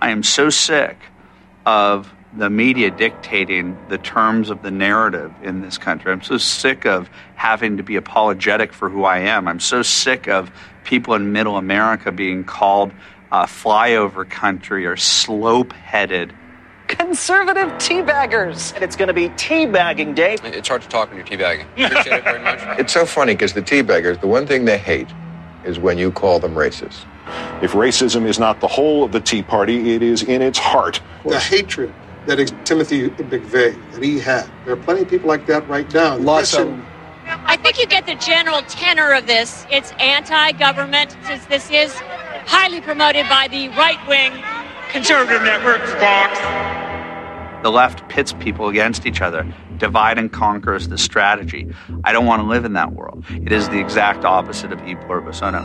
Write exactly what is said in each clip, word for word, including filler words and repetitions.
I am so sick of the media dictating the terms of the narrative in this country. I'm so sick of having to be apologetic for who I am. I'm so sick of people in middle America being called uh, flyover country or slope-headed. Conservative teabaggers. And it's going to be teabagging day. It's hard to talk when you're teabagging. Appreciate it very much. It's so funny because the teabaggers, the one thing they hate is when you call them racist. If racism is not the whole of the Tea Party, it is in its heart. The hatred that is Timothy McVeigh, that he had. There are plenty of people like that right now. Lots of them. I think you get the general tenor of this. It's anti-government, since this is highly promoted by the right-wing conservative networks. Fox. The left pits people against each other. Divide and conquer is the strategy. I don't want to live in that world. It is the exact opposite of E pluribus unum.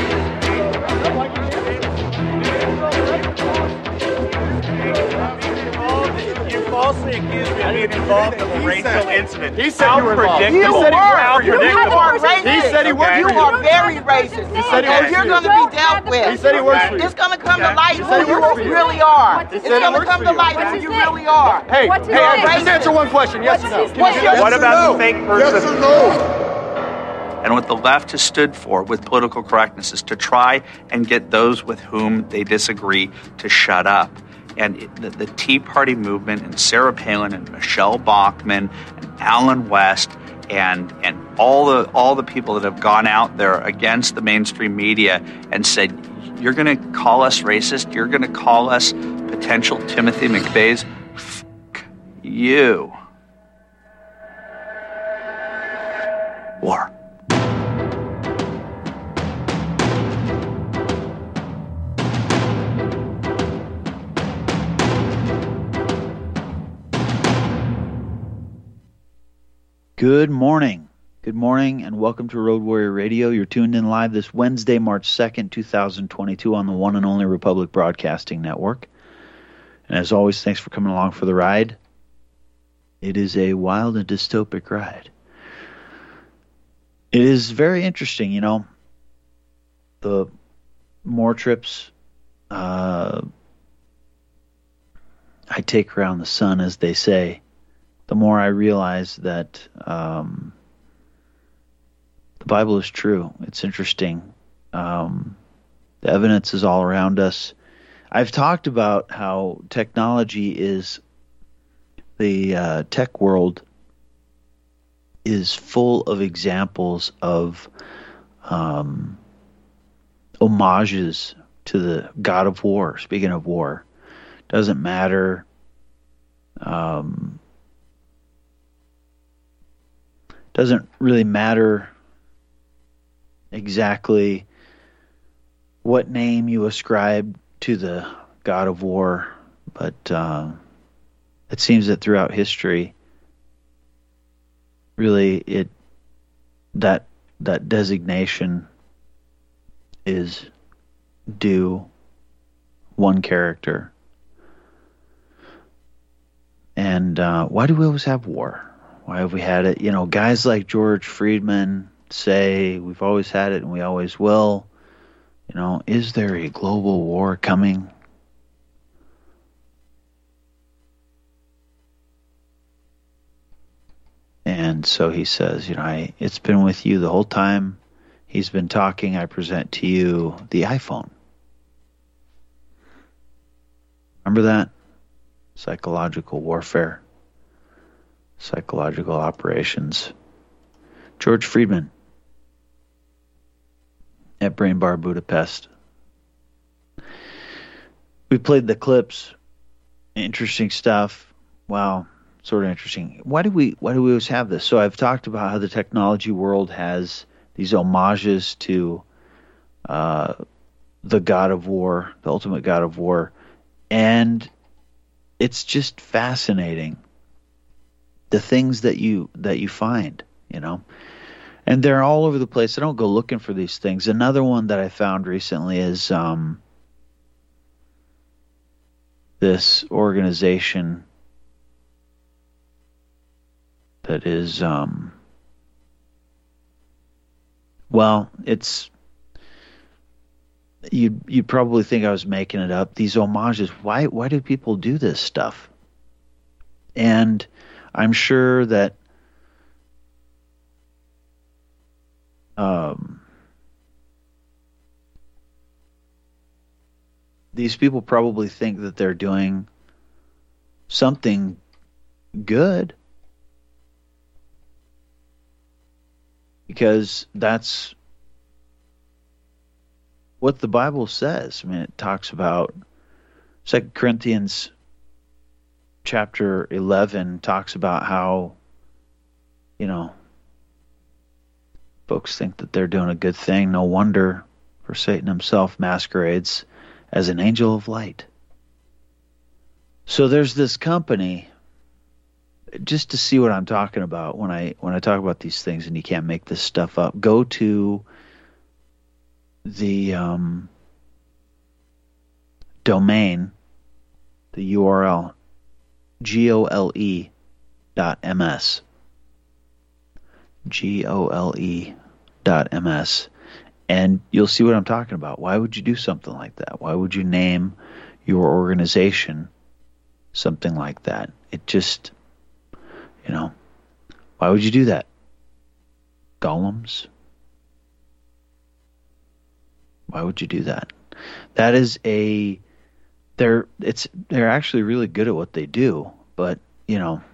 You falsely accused me of being involved in a racial incident. He said you were involved. You said were. You are racist. He said he worked You for you. are very racist. He said he and works you're for going you. to be dealt with. He said he works for you. It's going to come to light He said who he you works for you. really are. He It's said he going to works come for to you. light who you really are. Hey, What's his hey, name? just answer one question. Yes or no? Can you What's do your- that? What about the fake person? Yes or no? And what the left has stood for with political correctness is to try and get those with whom they disagree to shut up. And it, the, the Tea Party movement and Sarah Palin and Michelle Bachmann and Alan West and and all the all the people that have gone out there against the mainstream media and said, you're going to call us racist, you're going to call us potential Timothy McVeighs, F- you. War. Good morning. Good morning and welcome to Road Warrior Radio. You're tuned in live this Wednesday, March second, twenty twenty-two on the one and only Republic Broadcasting Network. And as always, thanks for coming along for the ride. It is a wild and dystopic ride. It is very interesting, you know, the more trips uh, I take around the sun, as they say, the more I realize that um, the Bible is true. It's interesting. Um, the evidence is all around us. I've talked about how technology is, the uh, tech world is full of examples of um, homages to the God of War. Speaking of war, doesn't matter. Um, Doesn't really matter exactly what name you ascribe to the God of War, but uh, it seems that throughout history, really, it that that designation is due one character. And uh, why do we always have war? Why have we had it? You know, guys like George Friedman say we've always had it and we always will. You know, is there a global war coming? And so he says, you know, I, it's been with you the whole time he's been talking. I present to you the iPhone. Remember that? Psychological warfare. Psychological operations. George Friedman at Brain Bar Budapest. We played the clips. Interesting stuff. Wow, sort of interesting. Why do we why do we always have this? So I've talked about how the technology world has these homages to uh, the God of War, the ultimate God of War, and it's just fascinating. The things that you that you find, you know, and they're all over the place. I don't go looking for these things. Another one that I found recently is um, this organization that is, um, well, it's you'd you'd probably think I was making it up. These homages. Why why do people do this stuff? And I'm sure that um, these people probably think that they're doing something good, because that's what the Bible says. I mean, it talks about Second Corinthians chapter eleven talks about how, you know, folks think that they're doing a good thing. No wonder, for Satan himself masquerades as an angel of light. So there's this company, just to see what I'm talking about when I when I talk about these things, and you can't make this stuff up. Go to the um, domain, the U R L, G O L E dot M S. G O L E dot M S. And you'll see what I'm talking about. Why would you do something like that? Why would you name your organization something like that? It just, you know, why would you do that? Golems? Why would you do that? That is a, they're, it's, they're actually really good at what they do, but, you know,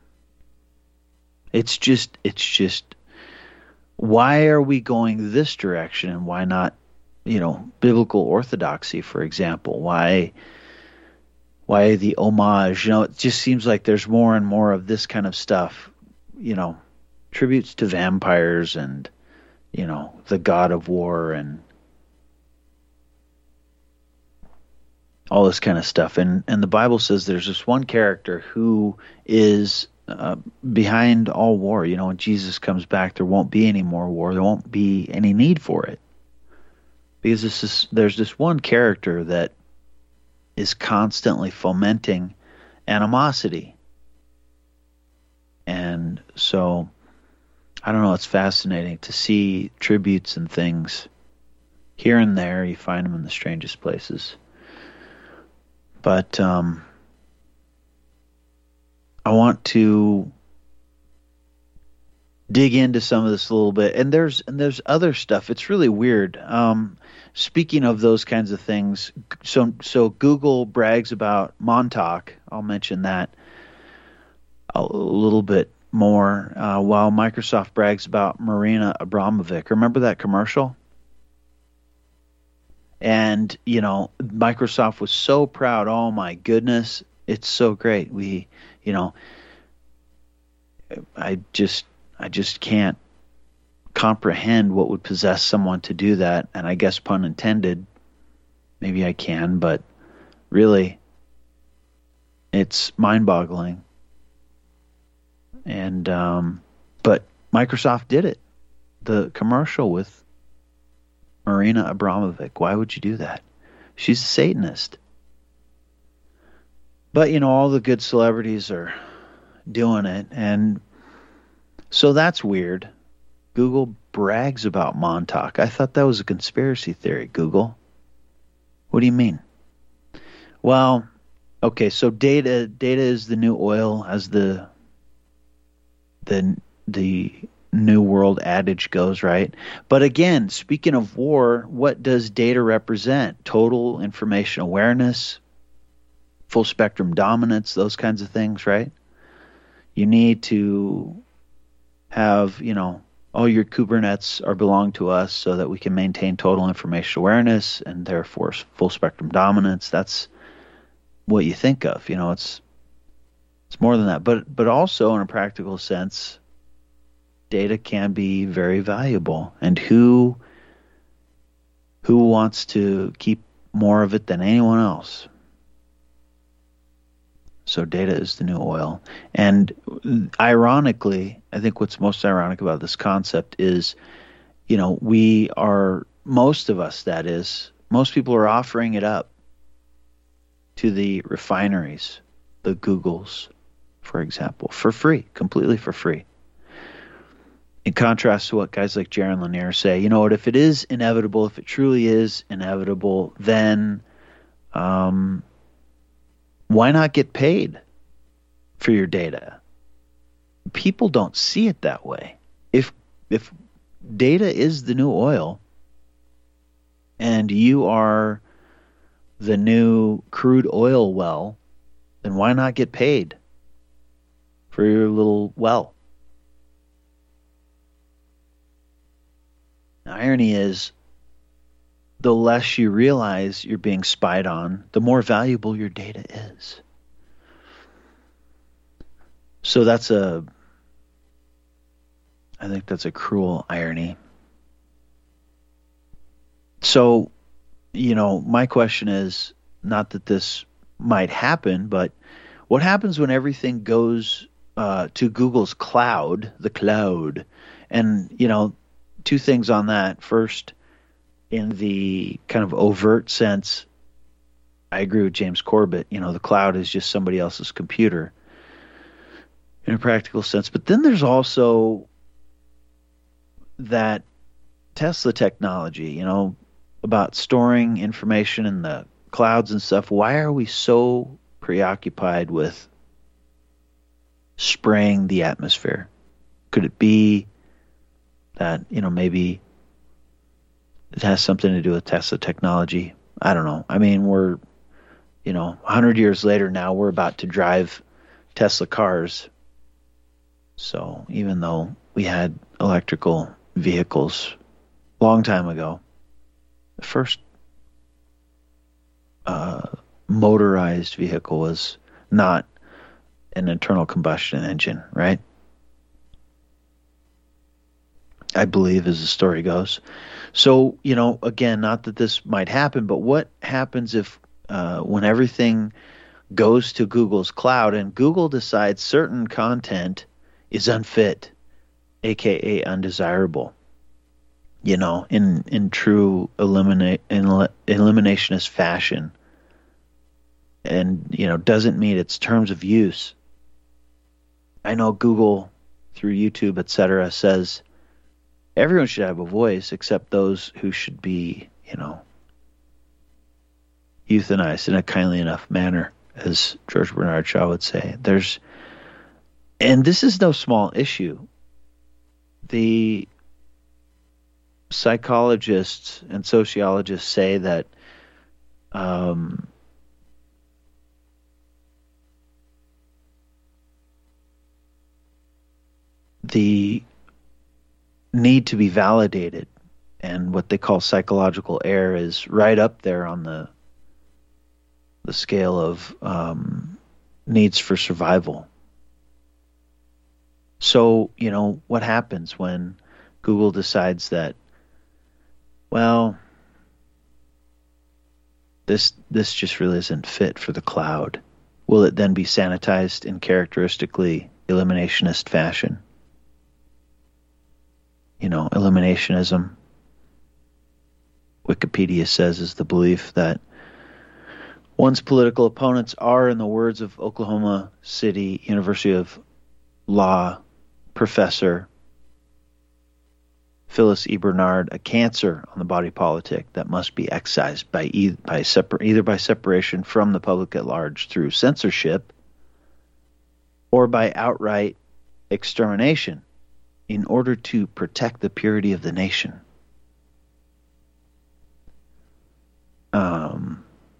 it's just, it's just, why are we going this direction, and why not, you know, biblical orthodoxy, for example? Why, why the homage? You know, it just seems like there's more and more of this kind of stuff, you know, tributes to vampires and, you know, the god of war and all this kind of stuff. And, and the Bible says there's this one character who is Uh, behind all war. You know, when Jesus comes back, there won't be any more war. There won't be any need for it, because this is, there's this one character that is constantly fomenting animosity. And so, I don't know, it's fascinating to see tributes and things here and there. You find them in the strangest places. But, um, I want to dig into some of this a little bit, and there's and there's other stuff. It's really weird. Um, speaking of those kinds of things, so so Google brags about Montauk. I'll mention that a little bit more, uh, while Microsoft brags about Marina Abramovic. Remember that commercial? And you know, Microsoft was so proud. Oh my goodness, it's so great. We You know, I just I just can't comprehend what would possess someone to do that. And I guess, pun intended, maybe I can, but really, it's mind-boggling. And um, but Microsoft did it. The commercial with Marina Abramovic. Why would you do that? She's a Satanist. But, you know, all the good celebrities are doing it. And so that's weird. Google brags about Montauk. I thought that was a conspiracy theory, Google. What do you mean? Well, okay, so data data is the new oil, as the the the New World adage goes, right? But again, speaking of war, what does data represent? Total information awareness, full spectrum dominance, those kinds of things, right? You need to have, you know, all your Kubernetes are belong to us so that we can maintain total information awareness and therefore full spectrum dominance. That's what you think of. You know, it's it's more than that. But but also in a practical sense, data can be very valuable. And who who wants to keep more of it than anyone else? So data is the new oil. And ironically, I think what's most ironic about this concept is, you know, we are, most of us, that is, most people are offering it up to the refineries, the Googles, for example, for free, completely for free. in contrast to what guys like Jaron Lanier say, you know what, if it is inevitable, if it truly is inevitable, then um, why not get paid for your data? People don't see it that way. If if data is the new oil and you are the new crude oil well, then why not get paid for your little well? The irony is, the less you realize you're being spied on, the more valuable your data is. So that's a, I think that's a cruel irony. So, you know, my question is, not that this might happen, but what happens when everything goes uh, to Google's cloud, the cloud? And, you know, two things on that. First, in the kind of overt sense, I agree with James Corbett. You know, the cloud is just somebody else's computer in a practical sense. But then there's also that Tesla technology, you know, about storing information in the clouds and stuff. Why are we so preoccupied with spraying the atmosphere? Could it be that, you know, maybe it has something to do with Tesla technology? I don't know. I mean, we're, you know, one hundred years later now, we're about to drive Tesla cars. So even though we had electrical vehicles a long time ago, the first uh, motorized vehicle was not an internal combustion engine, right? I believe, as the story goes. So, you know, again, not that this might happen, but what happens if uh, when everything goes to Google's cloud and Google decides certain content is unfit, aka undesirable, you know, in, in true eliminate, in, eliminationist fashion, and, you know, doesn't meet its terms of use. I know Google, through YouTube, et cetera, says everyone should have a voice except those who should be, you know, euthanized in a kindly enough manner, as George Bernard Shaw would say. There's, and this is no small issue. The psychologists and sociologists say that um, the need to be validated and what they call psychological error is right up there on the the scale of um, needs for survival. So, you know, what happens when Google decides that, well, this this just really isn't fit for the cloud? Will it then be sanitized in characteristically eliminationist fashion? You know, eliminationism, Wikipedia says, is the belief that one's political opponents are, in the words of Oklahoma City University of Law professor Phyllis E. Bernard, a cancer on the body politic that must be excised by, e- by separ- either by separation from the public at large through censorship or by outright extermination in order to protect the purity of the nation. Um,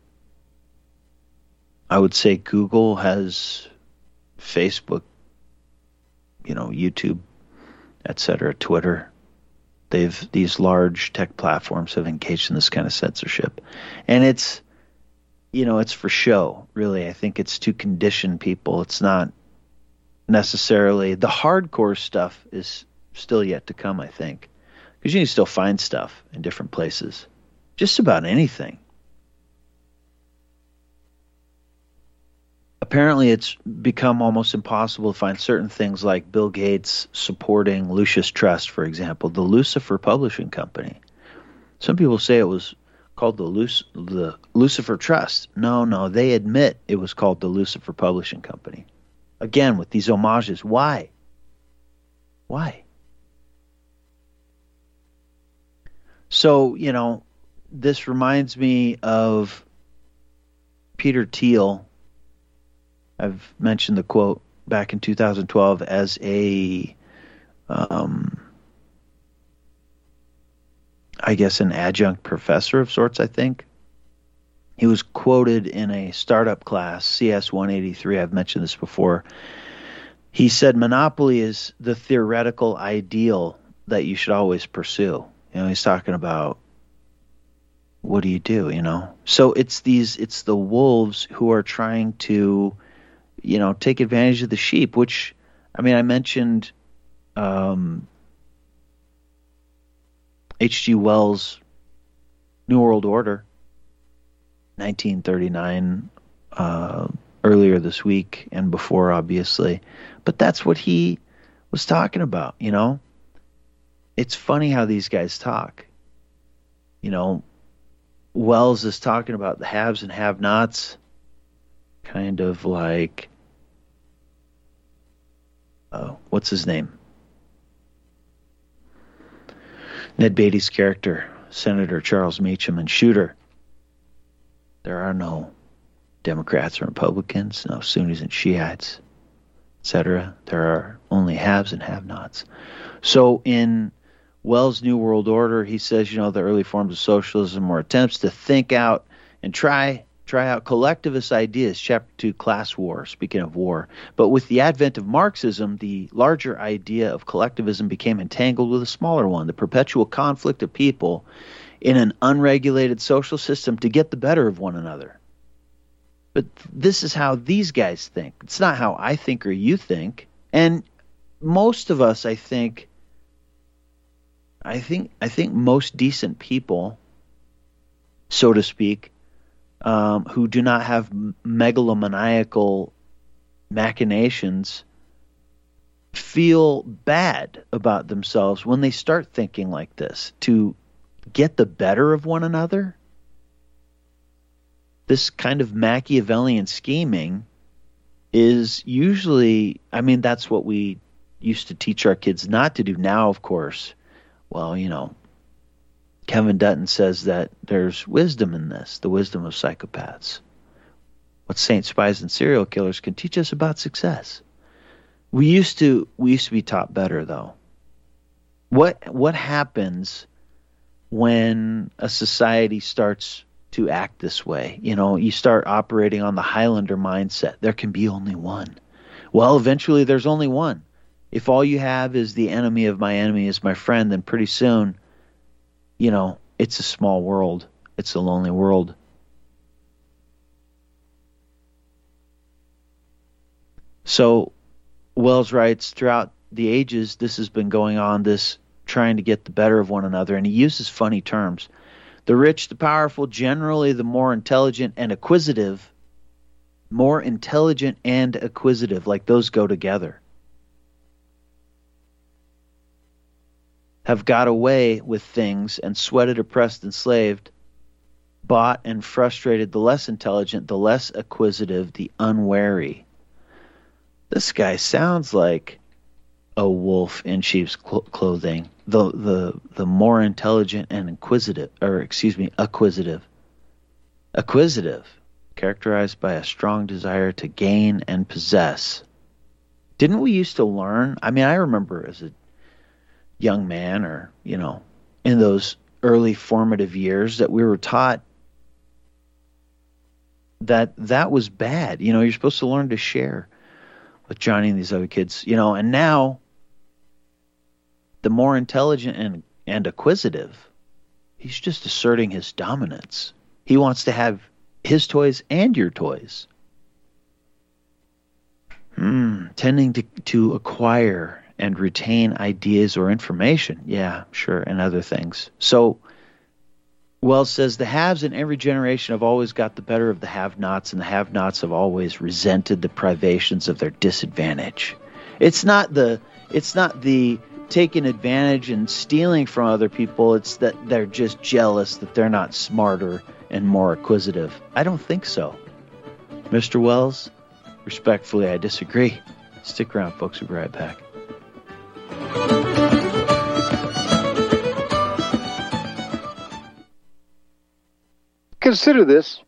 I would say Google has Facebook, you know, YouTube, et cetera, Twitter. They've, these large tech platforms have engaged in this kind of censorship. And it's, you know, it's for show, really. I think it's to condition people. It's not necessarily, the hardcore stuff is still yet to come, I think, because you can still find stuff in different places, just about anything. Apparently it's become almost impossible to find certain things, like Bill Gates supporting Lucis Trust, for example, the Lucifer Publishing Company. Some people say it was called the, Luc- the Lucifer Trust. No, no, they admit it was called the Lucifer Publishing Company. Again, with these homages. Why? Why? So, you know, this reminds me of Peter Thiel. I've mentioned the quote back in two thousand twelve as a, um, I guess, an adjunct professor of sorts, I think. He was quoted in a startup class, C S one eighty-three. I've mentioned this before. He said, monopoly is the theoretical ideal that you should always pursue. You know, he's talking about, what do you do, you know? So it's these, it's the wolves who are trying to, you know, take advantage of the sheep, which, I mean, I mentioned um, H G Wells' New World Order, nineteen thirty-nine, uh, earlier this week and before, obviously. But that's what he was talking about, you know? It's funny how these guys talk. You know, Wells is talking about the haves and have-nots, kind of like, uh, what's his name? Ned Beatty's character, Senator Charles Meacham, and Shooter. There are no Democrats or Republicans, no Sunnis and Shiites, et cetera. There are only haves and have-nots. So in Wells' New World Order, he says, you know, the early forms of socialism were attempts to think out and try try out collectivist ideas. Chapter two, class war, speaking of war. But with the advent of Marxism, the larger idea of collectivism became entangled with a smaller one, the perpetual conflict of people in an unregulated social system to get the better of one another. But this is how these guys think. It's not how I think or you think. And most of us, I think, I think, I think most decent people, so to speak, um, who do not have megalomaniacal machinations, feel bad about themselves when they start thinking like this, to get the better of one another. This kind of Machiavellian scheming is usually, I mean, that's what we used to teach our kids not to do. Now, of course, well, you know, Kevin Dutton says that there's wisdom in this, the wisdom of psychopaths. What saints, spies, and serial killers can teach us about success. We used to, we used to be taught better, though. What what happens when a society starts to act this way? You know, you start operating on the Highlander mindset. There can be only one. Well, eventually there's only one. If all you have is the enemy of my enemy is my friend, then pretty soon, you know, it's a small world. It's a lonely world. So Wells writes, throughout the ages, this has been going on, this trying to get the better of one another, and he uses funny terms. The rich, the powerful, generally the more intelligent and acquisitive, more intelligent and acquisitive, like those go together, have got away with things and sweated, oppressed, enslaved, bought and frustrated the less intelligent, the less acquisitive, the unwary. This guy sounds like a wolf in sheep's cl- clothing. The the the more intelligent and inquisitive, or excuse me, acquisitive. Acquisitive, characterized by a strong desire to gain and possess. Didn't we used to learn? I mean, I remember as a young man, or, you know, in those early formative years, that we were taught that that was bad. You know, you're supposed to learn to share with Johnny and these other kids, you know, and now the more intelligent and, and acquisitive, he's just asserting his dominance. He wants to have his toys and your toys. Hmm, tending to, to acquire and retain ideas or information. Yeah, sure, and other things. So Wells says the haves in every generation have always got the better of the have-nots, and the have-nots have always resented the privations of their disadvantage. It's not the it's not the taking advantage and stealing from other people. It's that they're just jealous that they're not smarter and more acquisitive. I don't think so. Mister Wells, respectfully, I disagree. Stick around, folks. We'll be right back. Consider this.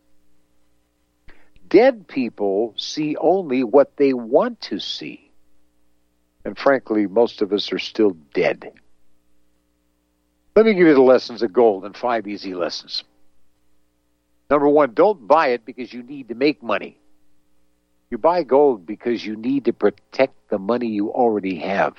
Dead people see only what they want to see. And frankly, most of us are still dead. Let me give you the lessons of gold in five easy lessons. Number one, don't buy it because you need to make money. You buy gold because you need to protect the money you already have.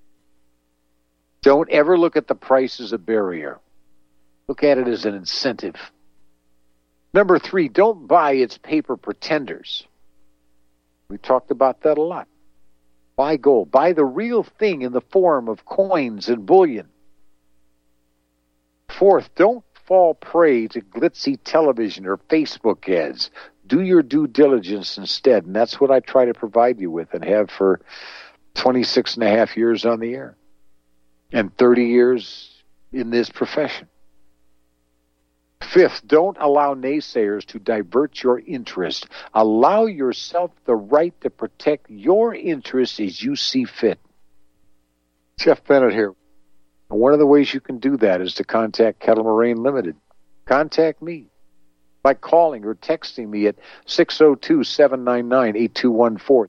Don't ever look at the price as a barrier. Look at it as an incentive. Number three, don't buy its paper pretenders. We talked about that a lot. Buy gold. Buy the real thing in the form of coins and bullion. Fourth, don't fall prey to glitzy television or Facebook ads. Do your due diligence instead, and that's what I try to provide you with and have for twenty-six and a half years on the air and thirty years in this profession. Fifth, don't allow naysayers to divert your interest. Allow yourself the right to protect your interests as you see fit. Jeff Bennett here. And one of the ways you can do that is to contact Kettle Moraine Limited. Contact me by calling or texting me at six oh two, seven nine nine, eight two one four.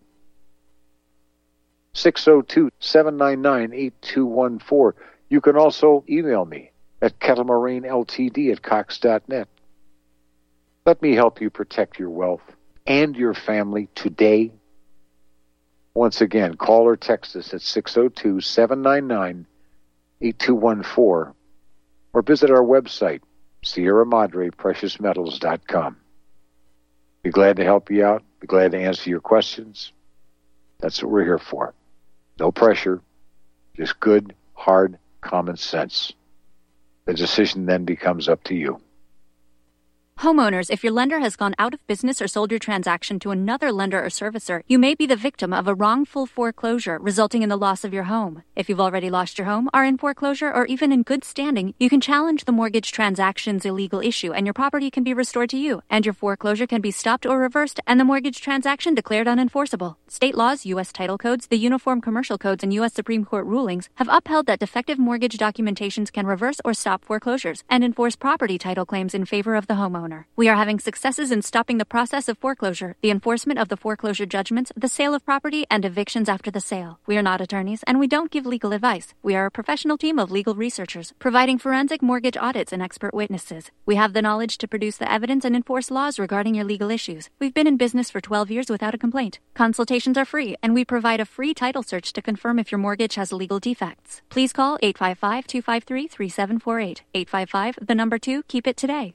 six oh two, seven nine nine, eight two one four. You can also email me at Kettle Moraine L T D at cox dot net. Let me help you protect your wealth and your family today. Once again, call or text us at six oh two, seven nine nine, eight two one four or visit our website, Sierra Madre Precious Metals dot com. Be glad to help you out. Be glad to answer your questions. That's what we're here for. No pressure, just good, hard, common sense. The decision then becomes up to you. Homeowners, if your lender has gone out of business or sold your transaction to another lender or servicer, you may be the victim of a wrongful foreclosure resulting in the loss of your home. If you've already lost your home, are in foreclosure, or even in good standing, you can challenge the mortgage transaction's illegal issue and your property can be restored to you, and your foreclosure can be stopped or reversed and the mortgage transaction declared unenforceable. State laws, U S title codes, the Uniform Commercial Codes, and U S Supreme Court rulings have upheld that defective mortgage documentations can reverse or stop foreclosures and enforce property title claims in favor of the homeowner. We are having successes in stopping the process of foreclosure, the enforcement of the foreclosure judgments, the sale of property, and evictions after the sale. We are not attorneys, and we don't give legal advice. We are a professional team of legal researchers, providing forensic mortgage audits and expert witnesses. We have the knowledge to produce the evidence and enforce laws regarding your legal issues. We've been in business for twelve years without a complaint. Consultations are free, and we provide a free title search to confirm if your mortgage has legal defects. Please call eight five five, two five three, three seven four eight. eight five five, the number two, keep it today.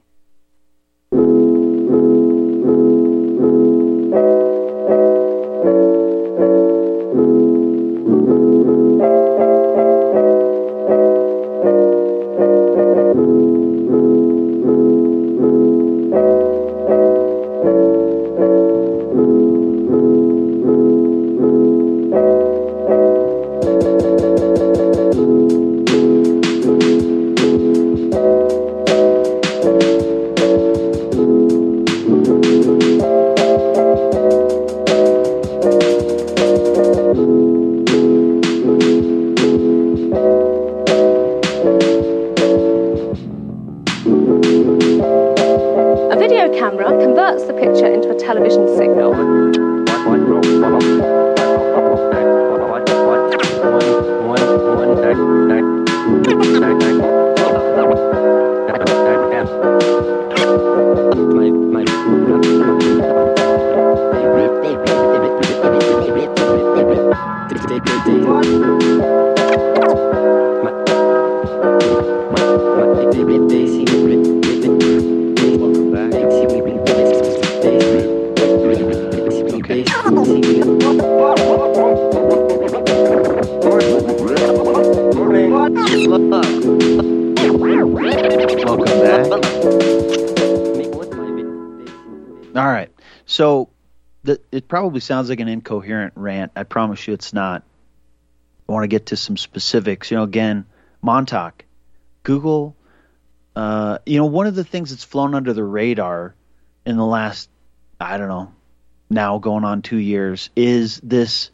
So the, it probably sounds like an incoherent rant. I promise you it's not. I want to get to some specifics. You know, again, Montauk, Google, uh, you know, one of the things that's flown under the radar in the last, I don't know, now going on two years is this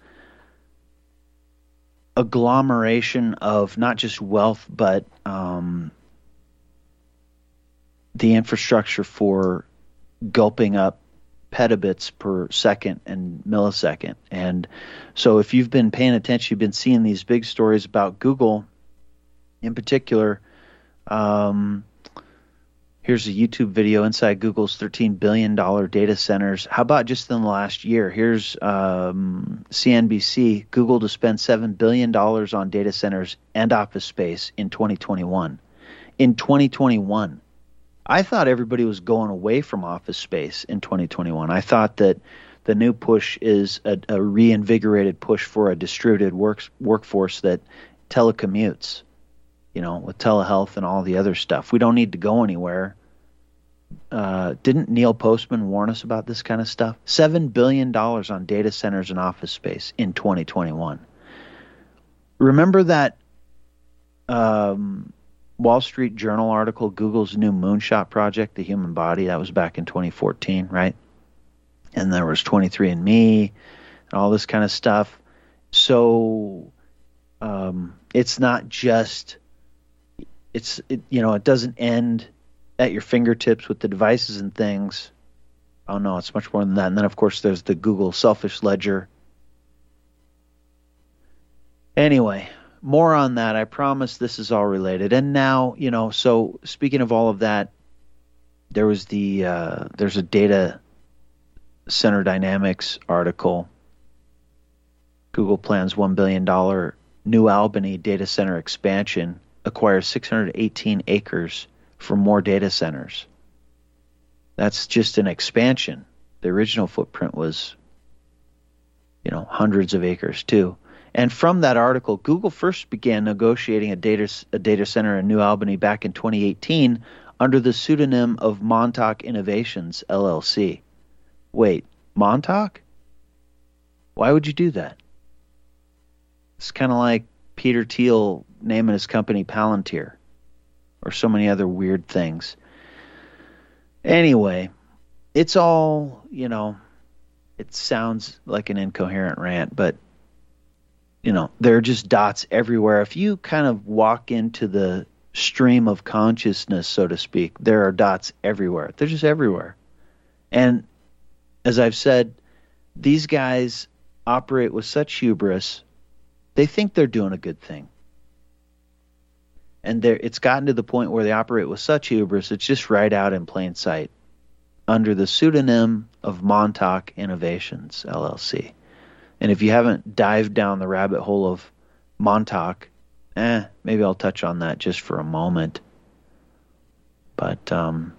agglomeration of not just wealth, but um, the infrastructure for gulping up petabits per second and millisecond. And so if you've been paying attention, you've been seeing these big stories about Google in particular. Um, here's a YouTube video inside Google's thirteen billion dollars data centers. How about just in the last year? Here's um, C N B C. Google to spend seven billion dollars on data centers and office space in twenty twenty-one. In twenty twenty-one. I thought everybody was going away from office space in twenty twenty-one. I thought that the new push is a, a reinvigorated push for a distributed work, workforce that telecommutes, you know, with telehealth and all the other stuff. We don't need to go anywhere. Uh, didn't Neil Postman warn us about this kind of stuff? seven billion dollars on data centers and office space in twenty twenty-one. Remember that um, Wall Street Journal article, Google's new moonshot project, the human body? That was back in twenty fourteen, right? And there was twenty-three and me and all this kind of stuff. So um, it's not just, it's it, you know, it doesn't end at your fingertips with the devices and things. Oh, no, it's much more than that. And then, of course, there's the Google Selfish Ledger. Anyway, more on that. I promise this is all related. And now, you know, so speaking of all of that, there was the, uh, there's a data center dynamics article. Google plans one billion dollars New Albany data center expansion, acquires six hundred eighteen acres for more data centers. That's just an expansion. The original footprint was, you know, hundreds of acres too. And from that article, Google first began negotiating a data a data center in New Albany back in twenty eighteen under the pseudonym of Montauk Innovations, L L C. Wait, Montauk? Why would you do that? It's kind of like Peter Thiel naming his company Palantir, or so many other weird things. Anyway, it's all, you know, it sounds like an incoherent rant, but you know, there are just dots everywhere. If you kind of walk into the stream of consciousness, so to speak, there are dots everywhere. They're just everywhere. And as I've said, these guys operate with such hubris, they think they're doing a good thing. And it's gotten to the point where they operate with such hubris, it's just right out in plain sight, under the pseudonym of Montauk Innovations, L L C. And if you haven't dived down the rabbit hole of Montauk, eh, maybe I'll touch on that just for a moment. But um,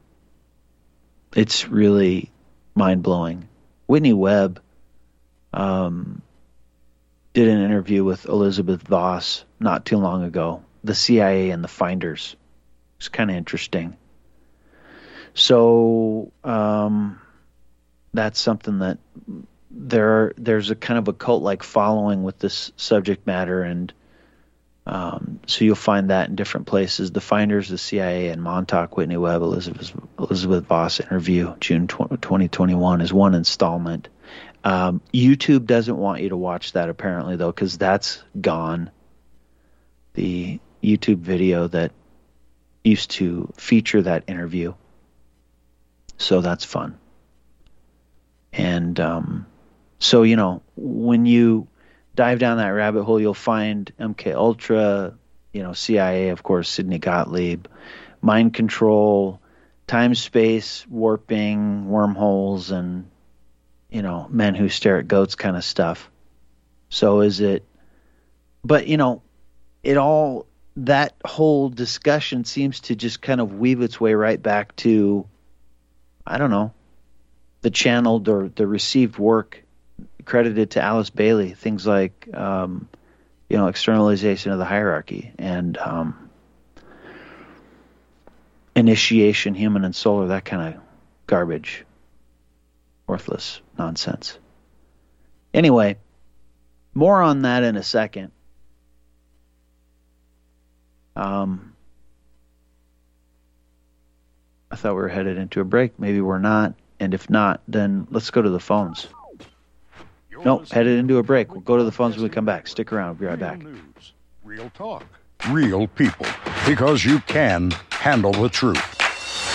it's really mind-blowing. Whitney Webb um, did an interview with Elizabeth Voss not too long ago, the C I A and the Finders. It's kind of interesting. So um, that's something that there are, there's a kind of a cult-like following with this subject matter, and um, so you'll find that in different places. The Finders, the C I A, and Montauk, Whitney Webb, Elizabeth Elizabeth Voss interview, June twenty twenty-one, is one installment. Um, YouTube doesn't want you to watch that apparently, though, because that's gone. The YouTube video that used to feature that interview. So that's fun. And um, so, you know, when you dive down that rabbit hole, you'll find M K Ultra, you know, C I A, of course, Sidney Gottlieb, mind control, time space warping, wormholes, and, you know, men who stare at goats kind of stuff. So is it, but, you know, it all, that whole discussion seems to just kind of weave its way right back to, I don't know, the channeled or the received work credited to Alice Bailey, things like, um, you know, externalization of the hierarchy and um, initiation, human and solar, that kind of garbage, worthless nonsense. Anyway, more on that in a second. Um, I thought we were headed into a break. Maybe we're not. And if not, then let's go to the phones. Nope, headed into a break. We'll go to the phones when we come back. Stick around. We'll be right back. Real talk. Real people. Because you can handle the truth.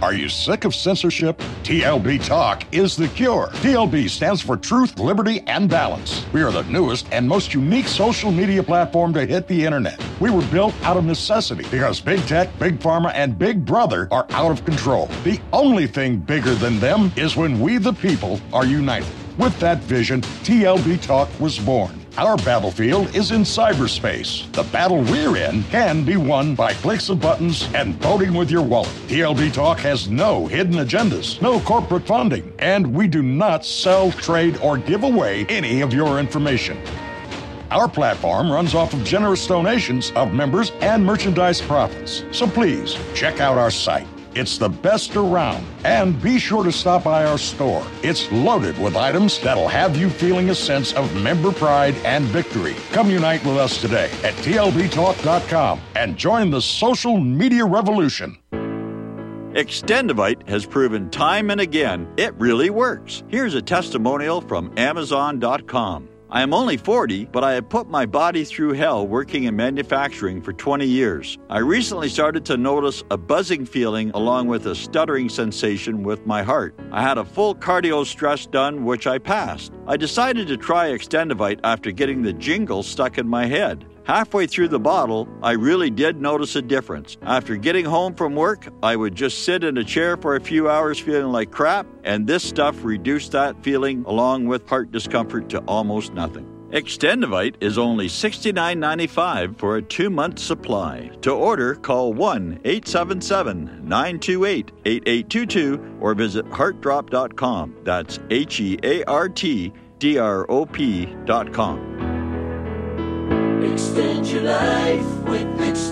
Are you sick of censorship? T L B Talk is the cure. T L B stands for Truth, Liberty, and Balance. We are the newest and most unique social media platform to hit the internet. We were built out of necessity because big tech, big pharma, and big brother are out of control. The only thing bigger than them is when we, the people, are united. With that vision, T L B Talk was born. Our battlefield is in cyberspace. The battle we're in can be won by clicks of buttons and voting with your wallet. T L B Talk has no hidden agendas, no corporate funding, and we do not sell, trade, or give away any of your information. Our platform runs off of generous donations of members and merchandise profits. So please, check out our site. It's the best around. And be sure to stop by our store. It's loaded with items that'll have you feeling a sense of member pride and victory. Come unite with us today at T L B talk dot com and join the social media revolution. Extendivite has proven time and again it really works. Here's a testimonial from Amazon dot com. I am only forty, but I have put my body through hell working in manufacturing for twenty years. I recently started to notice a buzzing feeling along with a stuttering sensation with my heart. I had a full cardio stress done, which I passed. I decided to try Extendivite after getting the jingle stuck in my head. Halfway through the bottle, I really did notice a difference. After getting home from work, I would just sit in a chair for a few hours feeling like crap, and this stuff reduced that feeling along with heart discomfort to almost nothing. Extendivite is only sixty-nine ninety-five for a two-month supply. To order, call one eight seven seven, nine two eight, eight eight two two or visit heart drop dot com. That's H E A R T D R O P dot com. Extend your life with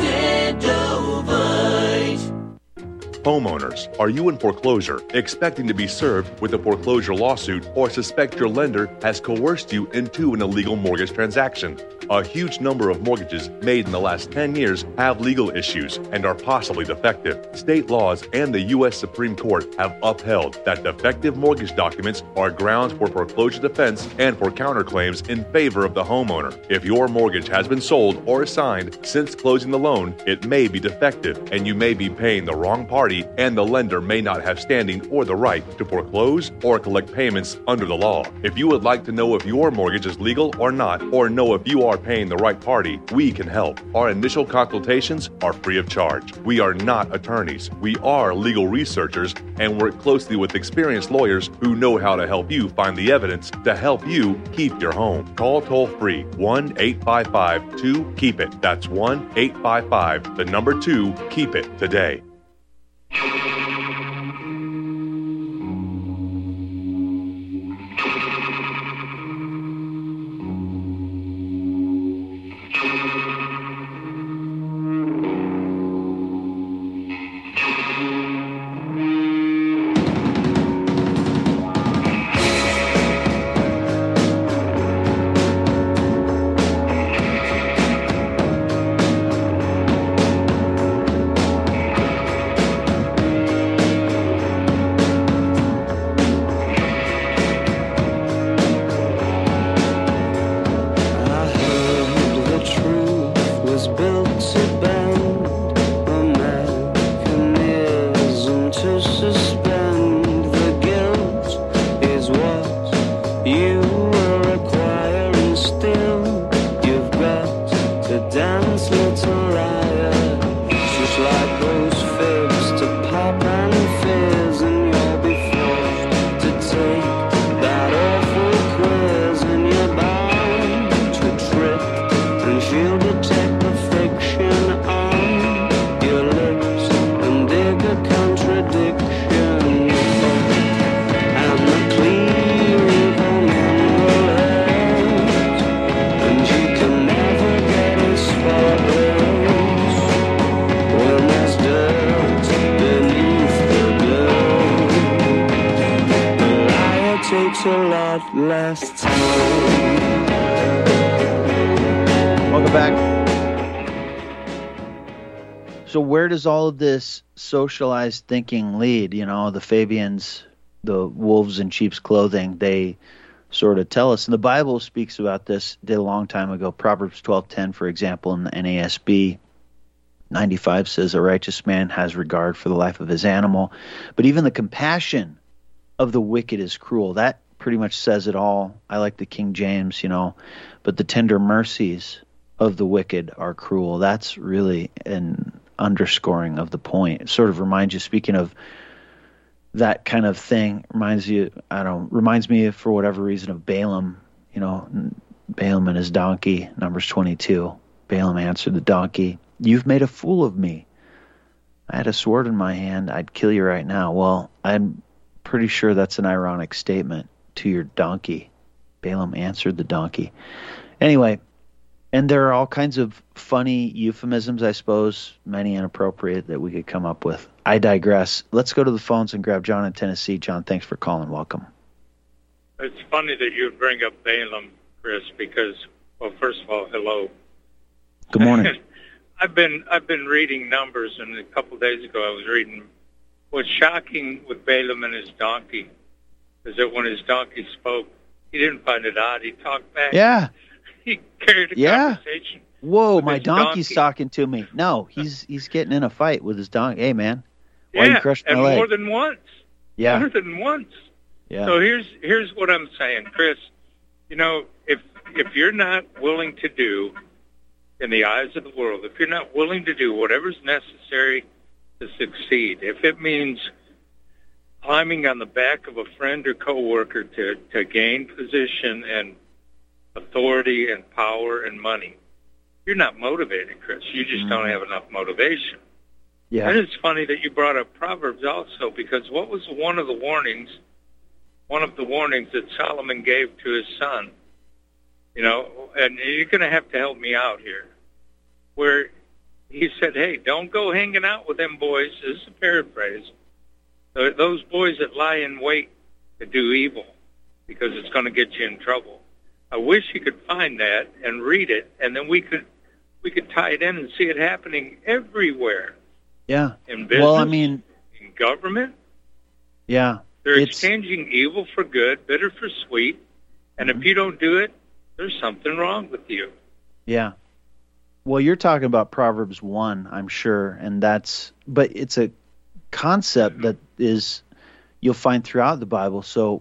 Extendovite. Homeowners, are you in foreclosure, expecting to be served with a foreclosure lawsuit, or suspect your lender has coerced you into an illegal mortgage transaction? A huge number of mortgages made in the last ten years have legal issues and are possibly defective. State laws and the U S Supreme Court have upheld that defective mortgage documents are grounds for foreclosure defense and for counterclaims in favor of the homeowner. If your mortgage has been sold or assigned since closing the loan, it may be defective and you may be paying the wrong party, and the lender may not have standing or the right to foreclose or collect payments under the law. If you would like to know if your mortgage is legal or not, or know if you are paying the right party, we can help. Our initial consultations are free of charge. We are not attorneys. We are legal researchers and work closely with experienced lawyers who know how to help you find the evidence to help you keep your home. Call toll free one eight five five two keep it. That's one eight five five, the number two, keep it today. Welcome back. So where does all of this socialized thinking lead? You know, the Fabians, the wolves in sheep's clothing, they sort of tell us. And the Bible speaks about this, did a long time ago. Proverbs twelve ten, for example, in the N A S B. ninety-five says, a righteous man has regard for the life of his animal, but even the compassion of the wicked is cruel. That pretty much says it all. I like the King James, you know, but the tender mercies of the wicked are cruel. That's really an underscoring of the point. It sort of reminds you, speaking of that kind of thing, reminds you, I don't know, reminds me, for whatever reason, of Balaam, you know, Balaam and his donkey, Numbers twenty-two. Balaam answered the donkey, "You've made a fool of me. I had a sword in my hand. I'd kill you right now." Well, I'm pretty sure that's an ironic statement to your donkey. Balaam answered the donkey. Anyway, and there are all kinds of funny euphemisms, I suppose, many inappropriate, that we could come up with. I digress. Let's go to the phones and grab John in Tennessee. John, thanks for calling. Welcome. It's funny that you bring up Balaam, Chris, because, well, first of all, hello. Good morning. I've been I've been reading Numbers, and a couple of days ago I was reading. What's shocking with Balaam and his donkey is that when his donkey spoke, he didn't find it odd. He talked back. Yeah. He carried a yeah. conversation. Whoa, my his donkey's donkey. talking to me. No, he's he's getting in a fight with his donkey. Hey, man, why Yeah, you crushed my and leg? more than once. Yeah. More than once. Yeah. So here's here's what I'm saying, Chris. You know, if if you're not willing to do, in the eyes of the world, if you're not willing to do whatever's necessary to succeed, if it means climbing on the back of a friend or coworker to, to gain position and authority and power and money, you're not motivated, Chris. You just Mm-hmm. don't have enough motivation. Yeah. And it's funny that you brought up Proverbs also, because what was one of the warnings, one of the warnings that Solomon gave to his son? You know, and you're going to have to help me out here, where he said, hey, don't go hanging out with them boys. This is a paraphrase. Those boys that lie in wait to do evil, because it's going to get you in trouble. I wish you could find that and read it, and then we could we could tie it in and see it happening everywhere. Yeah. In business, well, I mean, in government. yeah. They're It's, exchanging evil for good, bitter for sweet, and Mm-hmm. if you don't do it, there's something wrong with you. yeah. Well, you're talking about Proverbs one, I'm sure, and that's, but it's a concept that is, you'll find throughout the Bible. So,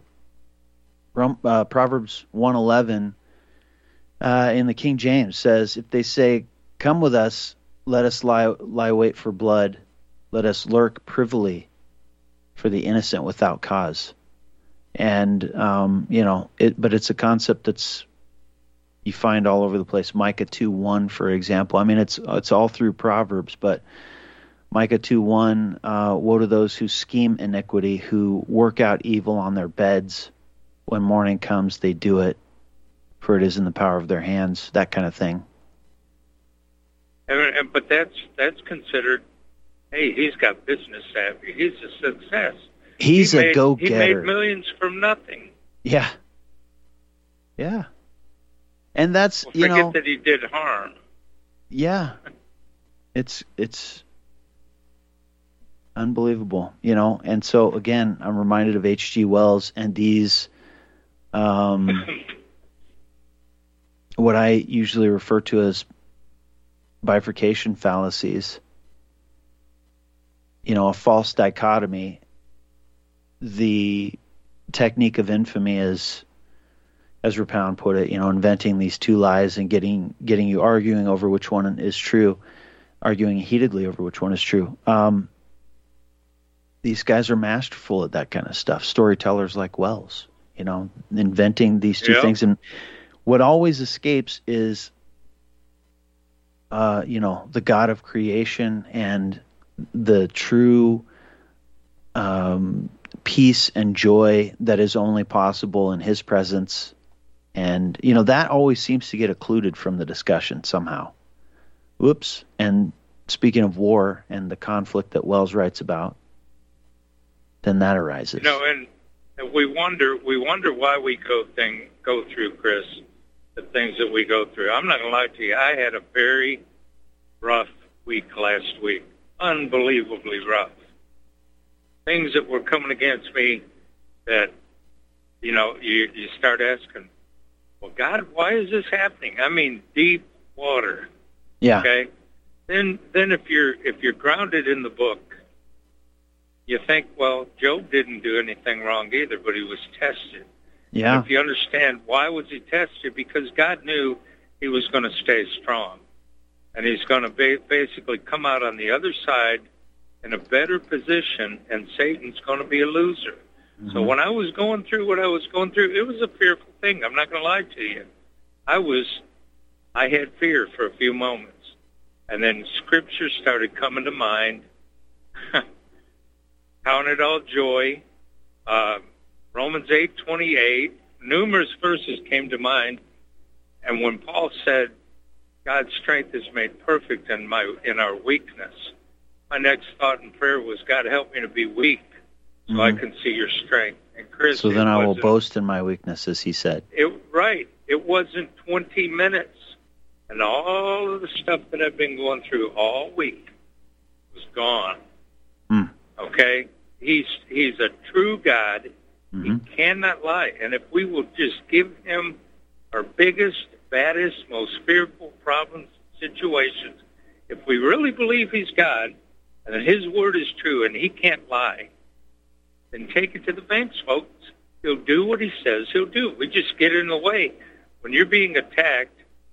uh, Proverbs one eleven uh, in the King James says, if they say, "Come with us, let us lie lie wait for blood, let us lurk privily for the innocent without cause." And um, you know, it, but it's a concept that's you find all over the place. Micah two one, for example. I mean, it's it's all through Proverbs, but Micah two one, uh, woe to those who scheme iniquity, who work out evil on their beds. When morning comes, they do it, for it is in the power of their hands, that kind of thing. And, and, but that's that's considered, hey, he's got business savvy. He's a success. He's he a made, go-getter. He made millions from nothing. Yeah. Yeah. And that's, Well, you forget know, that he did harm. yeah, it's it's unbelievable, you know. And so again, I'm reminded of H G Wells and these, um, what I usually refer to as bifurcation fallacies. You know, a false dichotomy. The technique of infamy is, as Rapound put it, you know, inventing these two lies and getting getting you arguing over which one is true, arguing heatedly over which one is true. Um, these guys are masterful at that kind of stuff. Storytellers like Wells, you know, inventing these two Yeah. things. And what always escapes is, uh, you know, the God of creation and the true um, peace and joy that is only possible in his presence. And, you know, that always seems to get occluded from the discussion somehow. Whoops. And speaking of war and the conflict that Wells writes about, then that arises. You know, and, and we wonder we wonder why we go thing go through, Chris, the things that we go through. I'm not going to lie to you. I had a very rough week last week. Unbelievably rough. Things that were coming against me that, you know, you, you start asking, well, God, why is this happening? I mean, deep water. Yeah. Okay? then then if you're if you're grounded in the book, you think, well, Job didn't do anything wrong either, but he was tested. Yeah. If you understand why was he tested, because God knew he was going to stay strong, and he's going to ba- basically come out on the other side in a better position, and Satan's going to be a loser. Mm-hmm. So when I was going through what I was going through, it was a fearful thing. I'm not going to lie to you. I was, I had fear for a few moments. And then Scripture started coming to mind. Count it all joy. Uh, Romans eight twenty-eight. Numerous verses came to mind. And when Paul said, God's strength is made perfect in my in our weakness, my next thought in prayer was, God, help me to be weak so mm-hmm. I can see your strength. And Chris, so then I will boast in my weaknesses, he said. It, right. It wasn't twenty minutes. And all of the stuff that I've been going through all week was gone. Mm. Okay? He's he's a true God. Mm-hmm. He cannot lie. And if we will just give him our biggest, baddest, most fearful problems, situations, if we really believe he's God and that his word is true and he can't lie, then take it to the banks, folks. He'll do what he says he'll do. We just get in the way. When you're being attacked,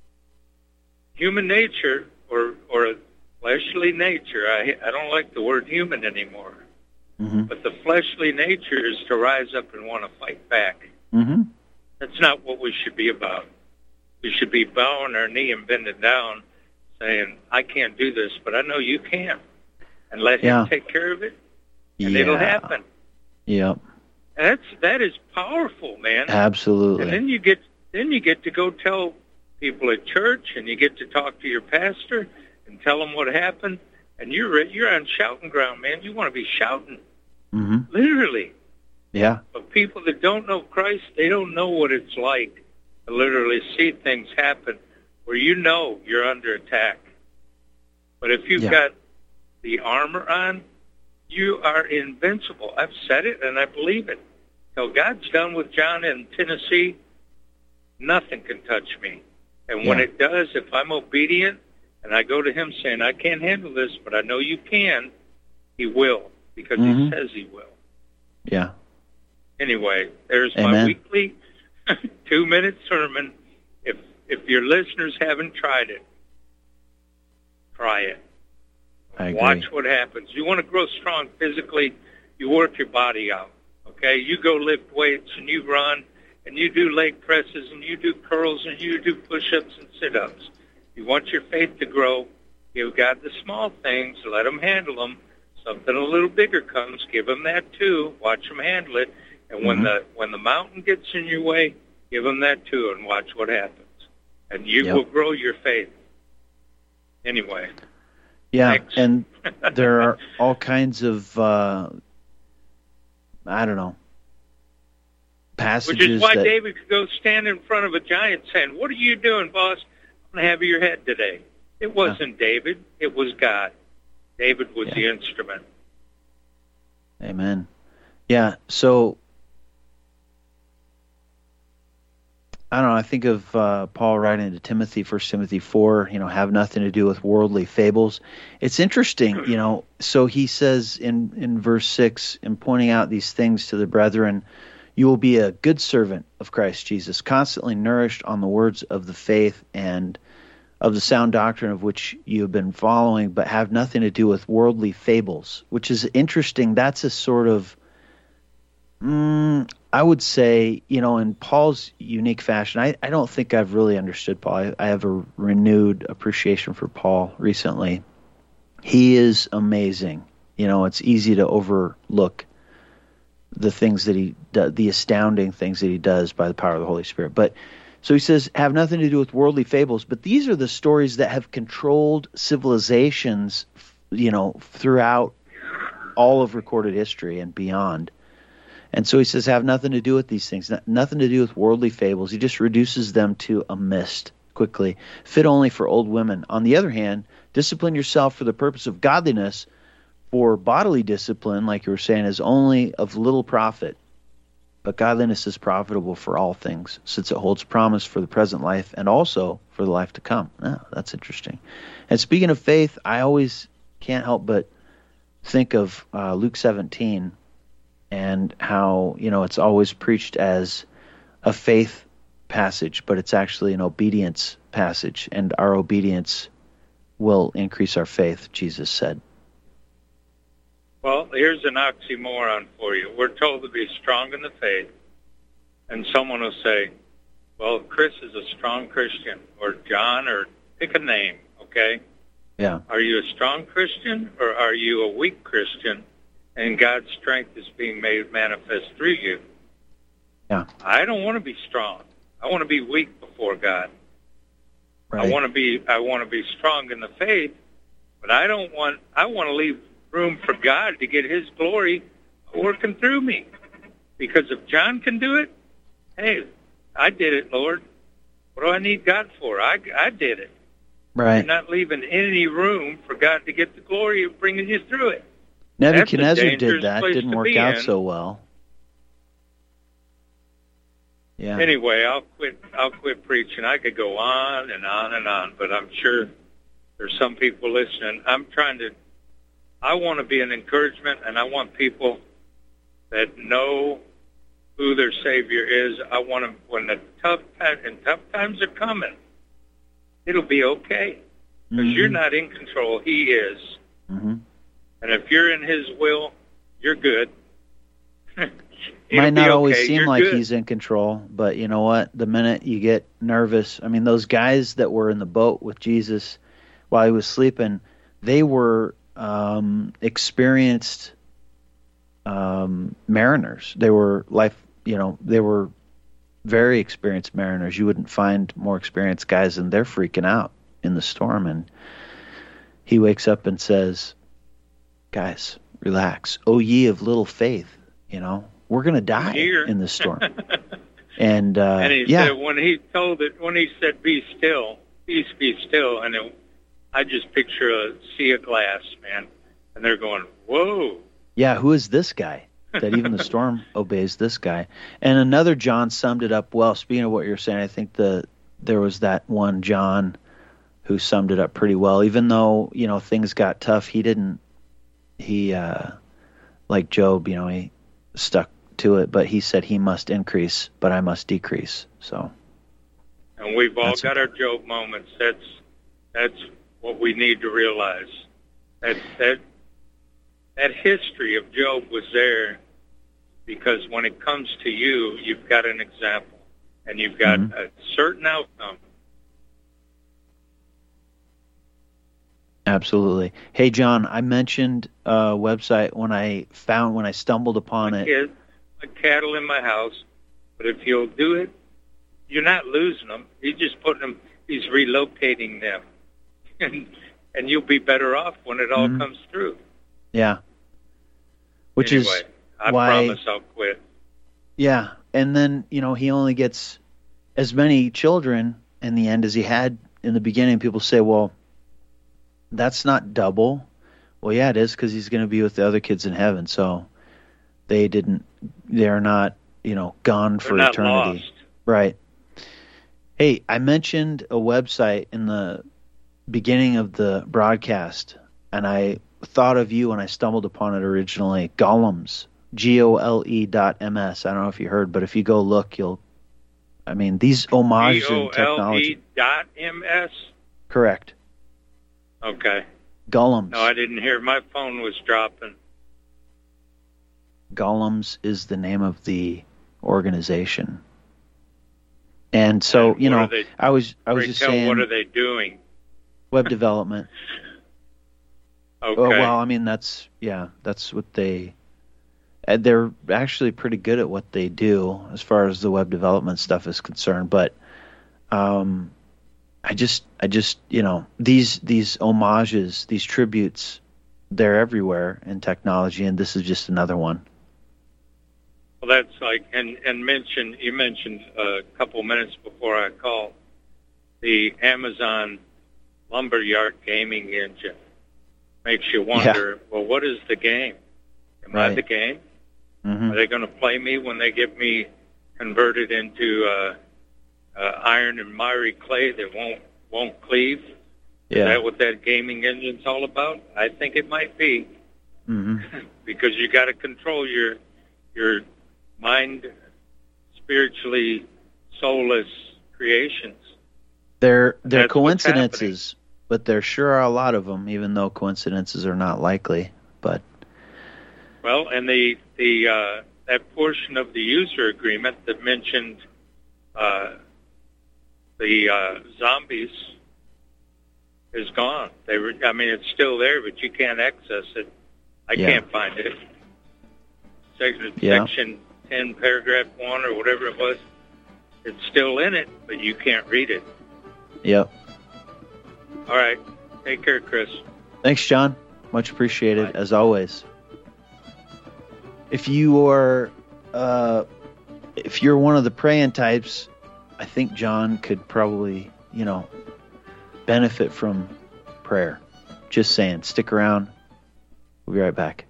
human nature or or fleshly nature, I, I don't like the word human anymore, mm-hmm. but the fleshly nature is to rise up and want to fight back. Mm-hmm. That's not what we should be about. We should be bowing our knee and bending down, saying, I can't do this, but I know you can. And let yeah. him take care of it, and yeah. it'll happen. Yep. And that's, that is powerful, man. Absolutely. And then you get then you get to go tell people at church, and you get to talk to your pastor and tell them what happened, and you're you're on shouting ground, man. You want to be shouting, mm-hmm. literally. Yeah. But people that don't know Christ, they don't know what it's like to literally see things happen where you know you're under attack. But if you've yeah. got the armor on, you are invincible. I've said it, and I believe it. Till God's done with John in Tennessee, nothing can touch me. And when yeah. it does, if I'm obedient and I go to him saying, I can't handle this, but I know you can, he will, because mm-hmm. he says he will. Yeah. Anyway, there's Amen. my weekly two-minute sermon. If if your listeners haven't tried it, try it. I agree. Watch what happens. You want to grow strong physically, you work your body out, okay? You go lift weights and you run and you do leg presses and you do curls and you do push-ups and sit-ups. You want your faith to grow, give God the small things, let him handle them. Something a little bigger comes, give him that too, watch him handle it. And when mm-hmm. the when the mountain gets in your way, give him that too and watch what happens. And you yep. will grow your faith. Anyway. Yeah, Thanks. And there are all kinds of, uh, I don't know, passages Which is why that... David could go stand in front of a giant saying, what are you doing, boss? I'm going to have your head today. It wasn't uh, David. It was God. David was yeah. the instrument. Amen. Yeah, so... I don't know, I think of uh, Paul writing to Timothy, First Timothy four, you know, have nothing to do with worldly fables. It's interesting, you know, so he says in, in verse six, in pointing out these things to the brethren, you will be a good servant of Christ Jesus, constantly nourished on the words of the faith and of the sound doctrine of which you have been following, but have nothing to do with worldly fables, which is interesting. That's a sort of... Mm, I would say, you know, in Paul's unique fashion, I, I don't think I've really understood Paul. I, I have a renewed appreciation for Paul recently. He is amazing. You know, it's easy to overlook the things that he does, the astounding things that he does by the power of the Holy Spirit. But so he says, have nothing to do with worldly fables, but these are the stories that have controlled civilizations, you know, throughout all of recorded history and beyond. And so he says, have nothing to do with these things, nothing to do with worldly fables. He just reduces them to a mist quickly, fit only for old women. On the other hand, discipline yourself for the purpose of godliness, for bodily discipline, like you were saying, is only of little profit. But godliness is profitable for all things, since it holds promise for the present life and also for the life to come. Oh, that's interesting. And speaking of faith, I always can't help but think of uh, Luke seventeen and how, you know, it's always preached as a faith passage, but it's actually an obedience passage, and our obedience will increase our faith, Jesus said. Well, here's an oxymoron for you. We're told to be strong in the faith, and someone will say, well, Chris is a strong Christian, or John, or pick a name, okay? Yeah. Are you a strong Christian, or are you a weak Christian, and God's strength is being made manifest through you? Yeah. I don't want to be strong. I want to be weak before God. Right. I want to be I want to be strong in the faith, but I don't want I want to leave room for God to get his glory working through me. Because if John can do it, hey, I did it, Lord. What do I need God for? I, I did it. Right. You're not leaving any room for God to get the glory of bringing you through it. Nebuchadnezzar That's a did dangerous that. place Didn't to work be out in. so well. Yeah. Anyway, I'll quit. I'll quit preaching. I could go on and on and on, but I'm sure there's some people listening. I'm trying to. I want to be an encouragement, and I want people that know who their Savior is. I want them when the tough time, and tough times are coming. It'll be okay because Mm-hmm. you're not in control. He is, Mm-hmm. and if you're in His will, you're good. Might not be always okay. seem You're like good. he's in control, but you know what? The minute you get nervous, I mean, those guys that were in the boat with Jesus while he was sleeping, they were um, experienced um, mariners. They were life, you know, they were very experienced mariners. You wouldn't find more experienced guys, and they're freaking out in the storm. And he wakes up and says, "Guys, relax. O ye of little faith, you know, we're going to die Here. in this storm." And, uh, and he yeah, said when he told it, when he said, "Be still, peace, be still," and it, I just picture a sea of glass, man, and they're going, "Whoa!" yeah, who is this guy that even the storm obeys this guy? And another John summed it up well. Speaking of what you're saying, I think the there was that one John who summed it up pretty well. Even though, you know, things got tough, he didn't. He uh, like Job, you know, he stuck to it, but he said he must increase, but I must decrease. So, And we've all That's got our Job moments. That's that's what we need to realize. That that that history of Job was there because when it comes to you, you've got an example and you've got Mhm. a certain outcome. absolutely. Hey, John, I mentioned a website when I found when I stumbled upon it. Kids, my cattle in my house, but if you'll do it, you're not losing them. He's just putting them. He's relocating them, and and you'll be better off when it all Mhm. comes through. Yeah, which anyway, is I why. promise I'll quit. Yeah, and then, you know, he only gets as many children in the end as he had in the beginning. People say, well, that's not double. Well, yeah, it is, because he's going to be with the other kids in heaven. So they didn't, they're not, you know, gone for They're not eternity. lost. Right. Hey, I mentioned a website in the beginning of the broadcast, and I thought of you when I stumbled upon it originally. Golems, G O L E dot M S. I don't know if you heard, but if you go look, you'll, I mean, these homages G O in L E technology. dot M S. Correct. Okay. Golems. No, I didn't hear. My phone was dropping. Golems is the name of the organization. And so, And you what know, are they- I was I was Ray, just tell, saying what are they doing? web development. Okay. Oh, well, I mean, that's, yeah, that's what they, uh, they're actually pretty good at what they do as far as the web development stuff is concerned. But um, I just, I just, you know, these, these homages, these tributes, they're everywhere in technology, and this is just another one. Well, that's like, and, and mention, you mentioned a couple minutes before I called, the Amazon Lumberyard gaming engine. Makes you wonder, well, what is the game? Am I Right. the game? Mm-hmm. Are they going to play me when they get me converted into uh, uh, iron and miry clay that won't won't cleave? Yeah. Is that what that gaming engine's all about? I think it might be. Mm-hmm. Because you got to control your your mind, spiritually soulless creations. They're they're That's what's coincidences, but there sure are a lot of them. Even though coincidences are not likely, but Well, and the the uh, that portion of the user agreement that mentioned uh, the uh, zombies is gone. They were, I mean, it's still there, but you can't access it. I Yeah. can't find it. Section, Yeah. section ten, paragraph one, or whatever it was. It's still in it, but you can't read it. yep. All right. Take care, Chris. Thanks, John. Much appreciated, as always. If you are, uh, if you're one of the praying types, I think John could probably, you know, benefit from prayer. Just saying. Stick around. We'll be right back.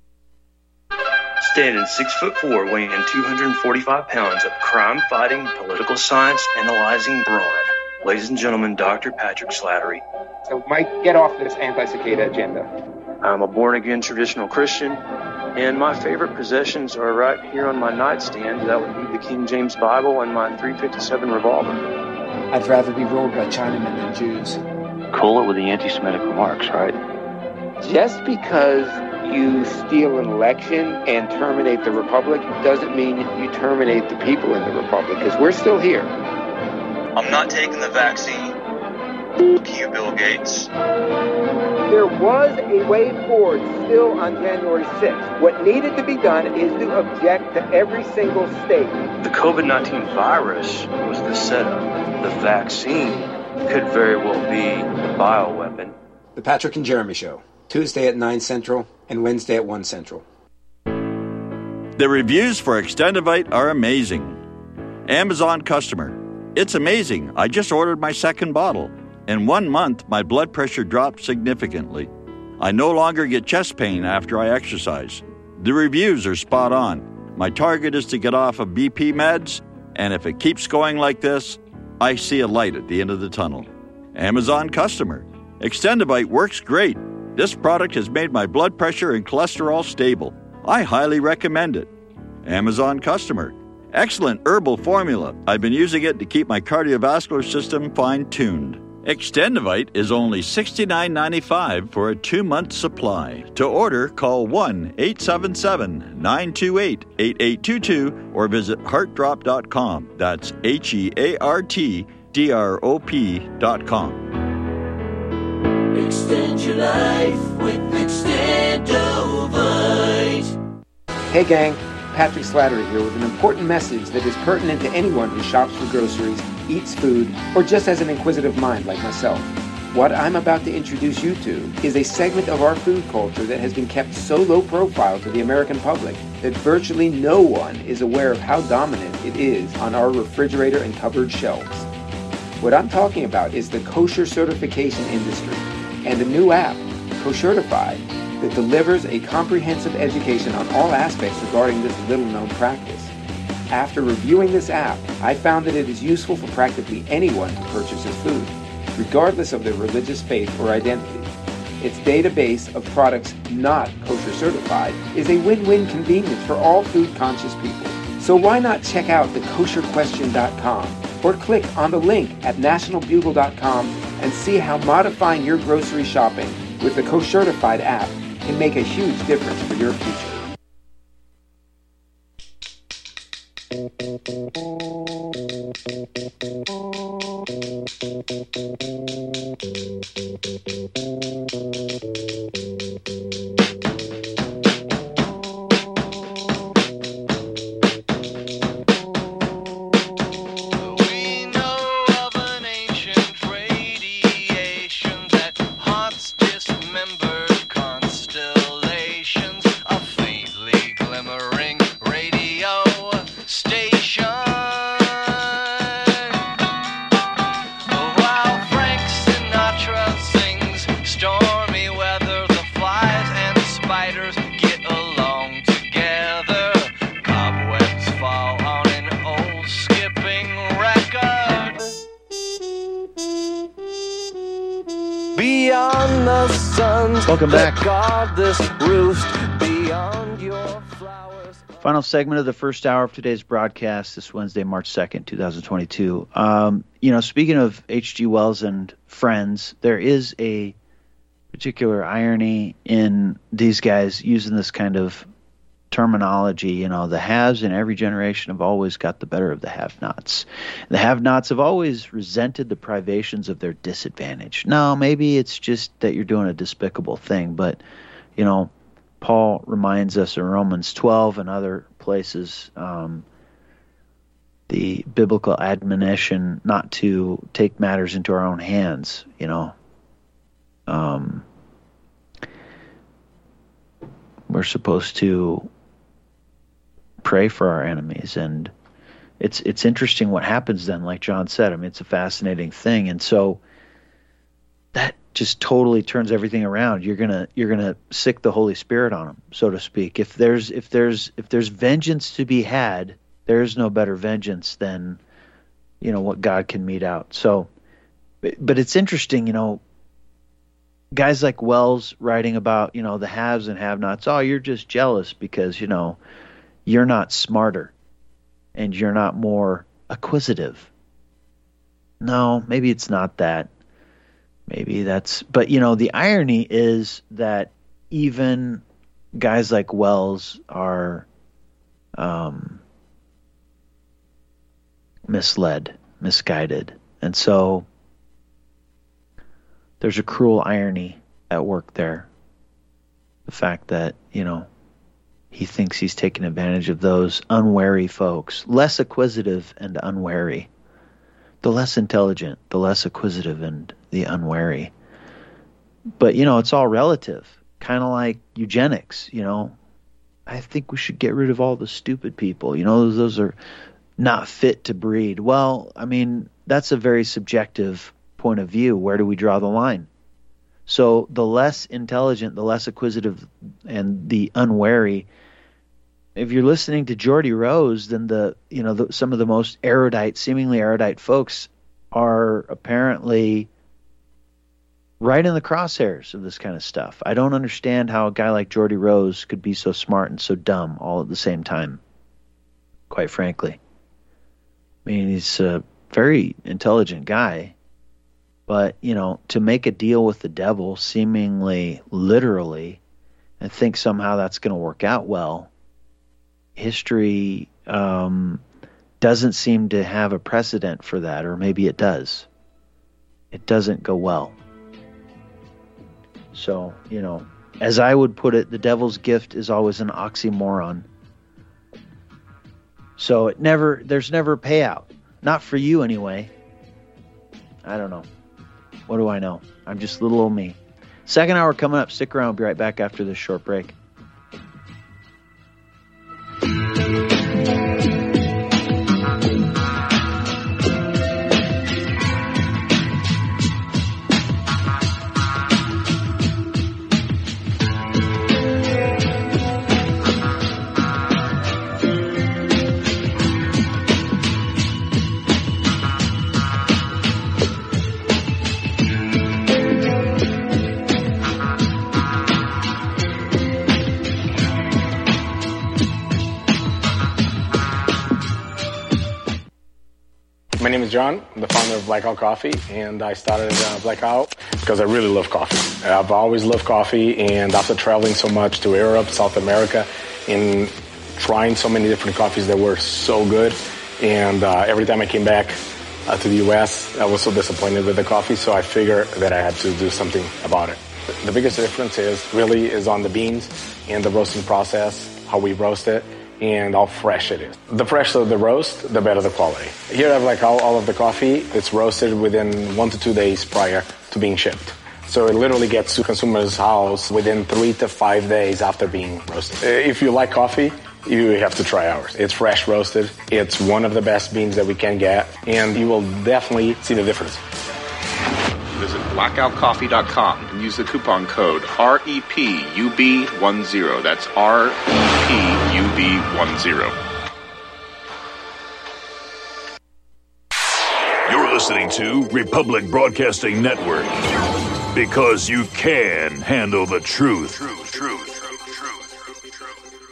Standing six foot four, weighing two hundred forty-five pounds of crime-fighting, political science analyzing brawn. Ladies and gentlemen, Doctor Patrick Slattery. So, Mike, get off this anti-cicada agenda. I'm a born-again traditional Christian, and my favorite possessions are right here on my nightstand. That would be the King James Bible and my three fifty-seven revolver. I'd rather be ruled by Chinamen than Jews. Cool it with the anti-Semitic remarks, right? Just because you steal an election and terminate the Republic doesn't mean you terminate the people in the Republic, because we're still here. I'm not taking the vaccine. F you, Bill Gates. There was a way forward still on January sixth. What needed to be done is to object to every single state. The COVID nineteen virus was the setup. The vaccine could very well be the bioweapon. The Patrick and Jeremy Show, Tuesday at nine Central and Wednesday at one Central. The reviews for Extendivite are amazing. Amazon customer. It's amazing. I just ordered my second bottle. In one month, my blood pressure dropped significantly. I no longer get chest pain after I exercise. The reviews are spot on. My target is to get off of B P meds, and if it keeps going like this, I see a light at the end of the tunnel. Amazon customer. Extendivite works great. This product has made my blood pressure and cholesterol stable. I highly recommend it. Amazon customer. Excellent herbal formula. I've been using it to keep my cardiovascular system fine-tuned. Extendivite is only sixty-nine ninety-five for a two-month supply. To order, call one eight seven seven, nine two eight, eight eight two two or visit heart drop dot com. That's H E A R T D R O P dot com. Extend your life with Extendovite. Hey gang, Patrick Slattery here with an important message that is pertinent to anyone who shops for groceries, eats food, or just has an inquisitive mind like myself. What I'm about to introduce you to is a segment of our food culture that has been kept so low profile to the American public that virtually no one is aware of how dominant it is on our refrigerator and cupboard shelves. What I'm talking about is the kosher certification industry and a new app, Koshertified, that delivers a comprehensive education on all aspects regarding this little-known practice. After reviewing this app, I found that it is useful for practically anyone who purchases food, regardless of their religious faith or identity. Its database of products not kosher certified is a win-win convenience for all food-conscious people. So why not check out the kosher question dot com or click on the link at national bugle dot com and see how modifying your grocery shopping with the Koshertified app can make a huge difference for your future. While Frank Welcome back. Godless roost beyond your flowers. Final segment of the first hour of today's broadcast this Wednesday, March second, twenty twenty-two. Um, you know, speaking of H G. Wells and friends, there is a particular irony in these guys using this kind of terminology. You know, the haves in every generation have always got the better of the have-nots. The have-nots have always resented the privations of their disadvantage. No, maybe it's just that you're doing a despicable thing, but, you know, Paul reminds us in Romans twelve and other places, um, the biblical admonition not to take matters into our own hands, you know. Um, we're supposed to pray for our enemies, and it's it's interesting what happens then, like John said. I mean, it's a fascinating thing, and so that just totally turns everything around. You're gonna you're gonna sick the Holy Spirit on them, so to speak. If there's if there's if there's vengeance to be had, there is no better vengeance than, you know, what God can mete out. So, but it's interesting, you know, guys like Wells writing about, you know, the haves and have-nots. Oh, you're just jealous because, you know, you're not smarter and you're not more acquisitive. No, maybe it's not that. Maybe that's, but you know, the irony is that even guys like Wells are um, misled, misguided. And so there's a cruel irony at work there. The fact that, you know, he thinks he's taking advantage of those unwary folks, less acquisitive and unwary. The less intelligent, the less acquisitive and the unwary. But, you know, it's all relative. Kind of like eugenics, you know. I think we should get rid of all the stupid people. You know, those, those are not fit to breed. Well, I mean, that's a very subjective point of view. Where do we draw the line? So the less intelligent, the less acquisitive, and the unwary. If you're listening to Geordie Rose, then the you know the, some of the most erudite, seemingly erudite folks are apparently right in the crosshairs of this kind of stuff. I don't understand how a guy like Geordie Rose could be so smart and so dumb all at the same time, quite frankly. I mean, he's a very intelligent guy, but, you know, to make a deal with the devil seemingly literally and think somehow that's going to work out well, history um, doesn't seem to have a precedent for that, or maybe it does. It doesn't go well. So, you know, as I would put it, the devil's gift is always an oxymoron. So it never, there's never a payout. Not for you anyway. I don't know. What do I know? I'm just little old me. Second hour coming up. Stick around. We'll be right back after this short break. My name is John. I'm the founder of Blackout Coffee, and I started uh, Blackout because I really love coffee. I've always loved coffee, and after traveling so much to Europe, South America, and trying so many different coffees that were so good, and uh, every time I came back uh, to the U S, I was so disappointed with the coffee, so I figured that I had to do something about it. The biggest difference is really is on the beans and the roasting process, how we roast it, and how fresh it is. The fresher the roast, the better the quality. Here I have like all, all of the coffee. It's roasted within one to two days prior to being shipped. So it literally gets to consumer's house within three to five days after being roasted. If you like coffee, you have to try ours. It's fresh roasted. It's one of the best beans that we can get, and you will definitely see the difference. Visit blackout coffee dot com and use the coupon code R E P U B ten. That's R E P U B ten. You're listening to Republic Broadcasting Network, because you can handle the truth. Truth, truth.